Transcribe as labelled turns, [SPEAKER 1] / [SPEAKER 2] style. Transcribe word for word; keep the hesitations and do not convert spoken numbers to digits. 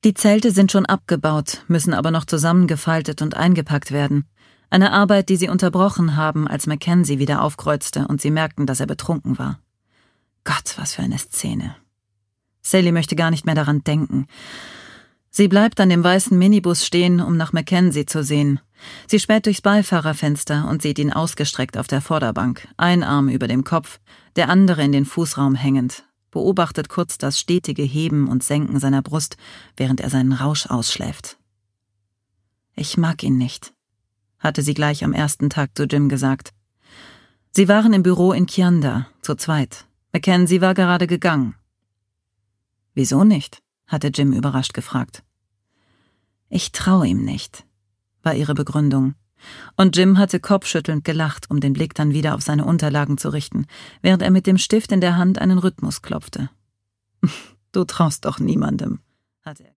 [SPEAKER 1] Die Zelte sind schon abgebaut, müssen aber noch zusammengefaltet und eingepackt werden. Eine Arbeit, die sie unterbrochen haben, als Mackenzie wieder aufkreuzte und sie merkten, dass er betrunken war. Gott, was für eine Szene. Sally möchte gar nicht mehr daran denken. Sie bleibt an dem weißen Minibus stehen, um nach Mackenzie zu sehen. Sie späht durchs Beifahrerfenster und sieht ihn ausgestreckt auf der Vorderbank, ein Arm über dem Kopf, der andere in den Fußraum hängend, beobachtet kurz das stetige Heben und Senken seiner Brust, während er seinen Rausch ausschläft. »Ich mag ihn nicht«, hatte sie gleich am ersten Tag zu Jim gesagt. Sie waren im Büro in Kianda, zu zweit. Mackenzie war gerade gegangen. »Wieso nicht?«, hatte Jim überrascht gefragt. »Ich traue ihm nicht«, war ihre Begründung. Und Jim hatte kopfschüttelnd gelacht, um den Blick dann wieder auf seine Unterlagen zu richten, während er mit dem Stift in der Hand einen Rhythmus klopfte. »Du traust doch niemandem«, hatte er.